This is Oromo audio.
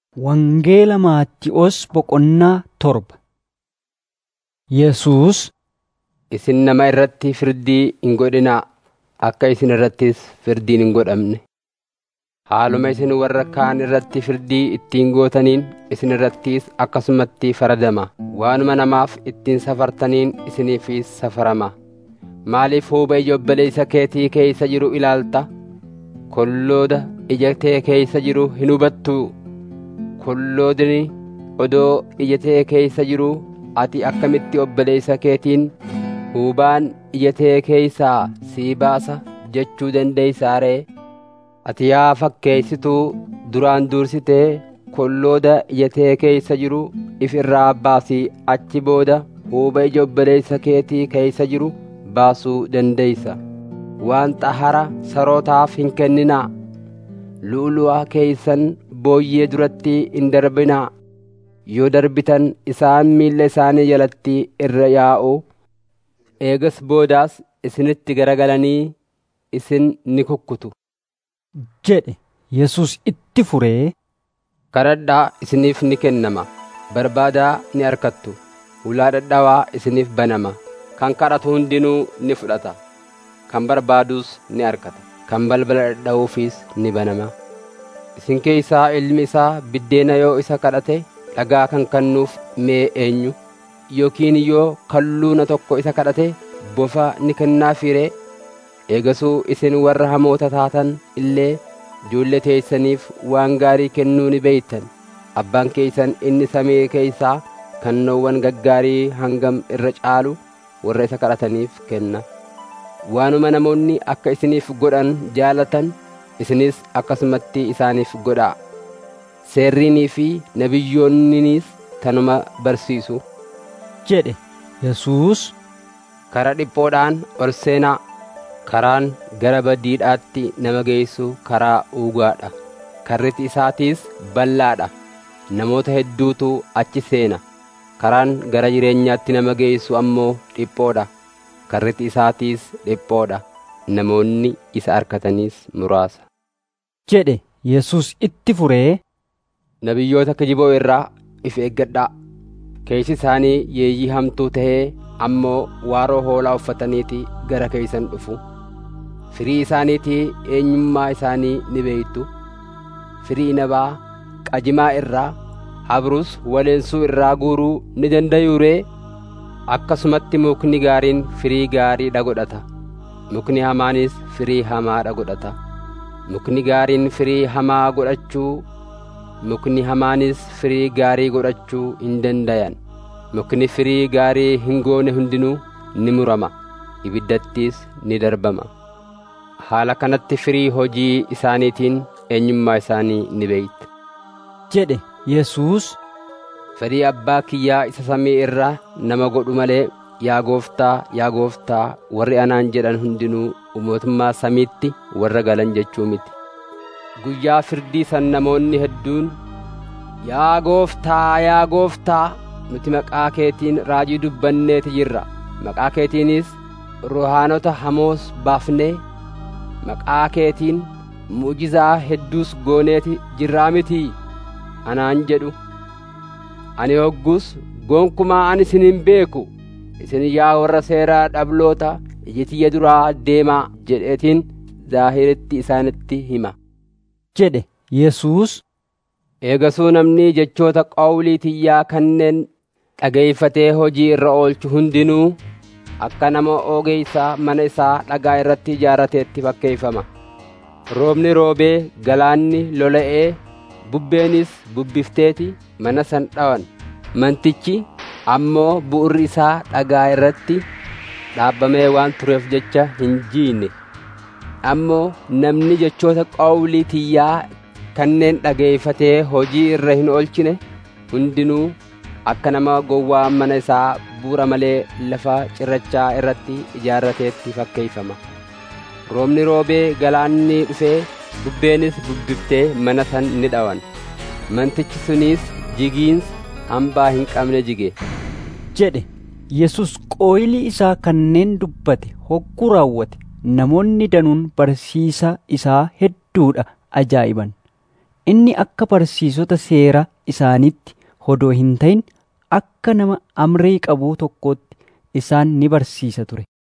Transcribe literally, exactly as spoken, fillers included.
Wangeela Maatiyos boqonnaa torba. Yesuus, Isin nama irratti firdii hin godhinaa, akka isin irrattis firdiin hin godhamne. Haaluma isin warra kaan irratti firdii ittiin gootaniin isin irrattis akkasumatti faradama. Waanuma namaaf ittiin safartaniin isiniifis safarama. Maaliif huuba ija obboleessa keetii keessa jiru ilaalta? Kollooda ija tee keessa jiru hin hubattuu? Kolloodni odoo ija tee keessa jiru ati akkamitti obboleessa keetiin huubaan ija tee keessaa sii baasa jechuu dandeessaa ree? Ati yaa fakkeessituu duraan dursitee kollooda ija tee keessa jiru if irraa baasii achi booda huuba ija obboleessa keetii keessa jiru baasuu dandeessa. Waan xahara sarootaaf hin kenninaa. Lu'ulu'aa keessan booyyee duratti hin darbinaa. Yoo darbitan isaan miilla isaanii jalatti irra yaa'u. Eegas boodaas isinitti garagalanii isin ni kukkutu jedhe. Yesuus itti furee, Kadhadhaa isiniif ni kennama. Barbaadaa ni argattu. Ulaa dhadhawaa isiniif banama. Kan kadhatu hundinuu ni fudhata. Kan barbaadus ni argata. Kan balbala dhadha'uufis ni banama. Isin keessaa ilmi isaa biddeena yoo isa kadhate dhagaa kan kennuuf mee eenyu? Yookiin yoo kalluuna tokko isa kadhate bofa ni kennaafii ree? Eegasuu isin warra hamoota taatan illee ijoollee teessaniif waan gaarii kennuu ni beektan. Abbaan keessan inni samii keessaa kennoowwan gaggaarii hangam irra caalu warra isa kadhataniif kenna. Waanuma namoonni akka isiniif godhan jaalatan isinis akkasumatti isaaniif godhaa. Seerriinii fi nabiyyoonninis tanuma barsiisu jedhe. Yesuus, Karaa dhiphoodhaan ol seenaa. Karaan gara badiidhaatti nama geessu karaa uugaadha. Karriti isaatiis bal'aadha. Namoota hedduutu achi seena. Karaan gara jireenyaatti nama geessu ammoo dhiphoodha. Karriti isaatiis dhiphoodha. Namoonni isa argataniis muraasa jedhe. Yesuus itti furee, Nabiyyoota kijiboo irraa if eeggadhaa. Keessi isaanii yeeyyii hamtuu tahee ammoo waaroo hoolaa uffataniiti gara keessan dhufu. Firii isaaniitii eenyummaa isaanii ni beektu. Firii inabaa qajimaa irraa, habrus waleensuu irraa guuruu ni danda'uu ree? Akkasumatti mukni gaariin firii gaariidha godhata. Mukni hamaanis firii hamaadha godhata. Mukni gaariin firii hamaa godhachuu, mukni hamaanis firii gaarii godhachuu hin dandayan. Mukni firii gaarii hin goone hundinuu ni murama, ibiddattis ni darbama. Haala kanatti firii hojii isaaniitiin eenyummaa isaanii ni beektu jedhe. Yesuus, Fedhii abbaa kiyyaa isa samii irraa nama godhu malee yaa gooftaa, yaa gooftaa warri anaan jedhan hundinuu mootummaa samiitti warra galan jechuu miti. Guyyaa firdii san namoonni hedduun, Yaa gooftaa, yaa gooftaa, nuti maqaa keetiin raajii dubbanneeti jirra. Maqaa keetiinis ruhaanota hamoos baafnee, maqaa keetiin mu'jizaa hedduus gooneeti jirraa mitii anaan jedhu. Ani hoggus gonkumaa ani isin hin beeku. Isin yaa warra seeraa dhabloota iji tiyya duraa deemaa jedheetiin zaahiritti isaanitti hima jedhe. Yesuus, Eegasuu namni jechoota qawlii tiyyaa kanneen dhageeffatee hojii irra oolchu hundinuu akka nama ogeessaa mana isaa dhagaa irratti ijaarrateetti fakkeeffama. Roobni roobee, galaanni lola'ee, bubbeenis bubbifteeti mana san dhawan. Mantichi ammoo bu'urri isaa dhagaa irratti dhaabbamee waan tureef jecha hin jiine. Ammoo namni jechoota qawlii tiyyaa kanneen dhageeffatee hojii irra hin oolchine hundinuu akka nama gowwaa mana isaa bu'ura malee lafa cirrachaa irratti ijaarrateetti fakkeeffama. Roobni roobee, galaanni dhufee, bubbeenis bubbiftee mana san ni dhawan. Mantichi sunis jigiinsa hambaa hin qabne jige jedhe. Yesuus qooyilii isaa kanneen dubbate hogguu raawwate namoonni danuun barsiisa isaa hedduudha ajaa'iban. Inni akka barsiisota seera isaaniitti hodoo hin ta'in akka nama amrii qabuu tokkootti isaan ni barsiisa ture.